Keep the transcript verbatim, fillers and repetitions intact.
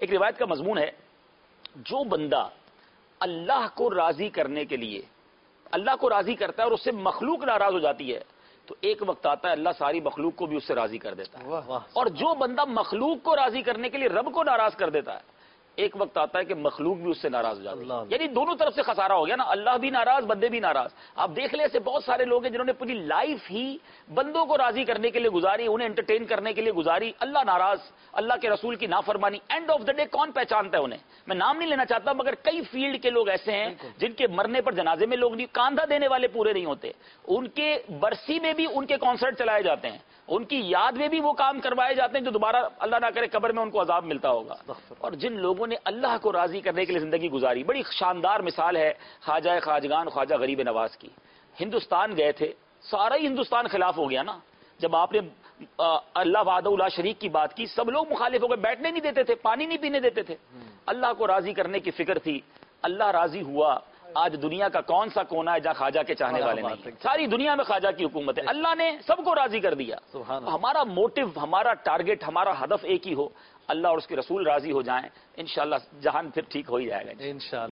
ایک روایت کا مضمون ہے، جو بندہ اللہ کو راضی کرنے کے لیے اللہ کو راضی کرتا ہے اور اس سے مخلوق ناراض ہو جاتی ہے تو ایک وقت آتا ہے اللہ ساری مخلوق کو بھی اس سے راضی کر دیتا ہے، اور جو بندہ مخلوق کو راضی کرنے کے لیے رب کو ناراض کر دیتا ہے ایک وقت آتا ہے کہ مخلوق بھی اس سے ناراض ہو جاتی ہے، یعنی دونوں طرف سے خسارہ ہو گیا نا، اللہ بھی ناراض بندے بھی ناراض۔ آپ دیکھ لیں ایسے بہت سارے لوگ ہیں جنہوں نے پوری لائف ہی بندوں کو راضی کرنے کے لیے گزاری، انہیں انٹرٹین کرنے کے لیے گزاری، اللہ ناراض، اللہ کے رسول کی نافرمانی، اینڈ آف دا ڈے کون پہچانتا ہے انہیں؟ میں نام نہیں لینا چاہتا مگر کئی فیلڈ کے لوگ ایسے ہیں جن کے مرنے پر جنازے میں لوگ نہیں، کاندھا دینے والے پورے نہیں ہوتے، ان کے برسی میں بھی ان کے کانسرٹ چلائے جاتے ہیں، ان کی یاد میں بھی وہ کام کروائے جاتے ہیں جو دوبارہ اللہ نہ کرے قبر میں ان کو عذاب ملتا ہوگا۔ اور جن لوگوں نے اللہ کو راضی کرنے کے لیے زندگی گزاری، بڑی شاندار مثال ہے خواجہ خواجگان خواجہ غریب نواز کی۔ ہندوستان گئے تھے، سارا ہی ہندوستان خلاف ہو گیا نا، جب آپ نے اللہ وحدہ لا شریک کی بات کی سب لوگ مخالف ہو گئے، بیٹھنے نہیں دیتے تھے، پانی نہیں پینے دیتے تھے۔ اللہ کو راضی کرنے کی فکر تھی، اللہ راضی ہوا۔ آج دنیا کا کون سا کونا ہے جہاں خواجہ کے چاہنے والے نہیں؟ ساری دنیا میں خواجہ کی حکومت ہے، اللہ نے سب کو راضی کر دیا۔ ہمارا موٹو، ہمارا ٹارگٹ، ہمارا ہدف ایک ہی ہو، اللہ اور اس کے رسول راضی ہو جائیں، انشاءاللہ جہان پھر ٹھیک ہو ہی جائے گا۔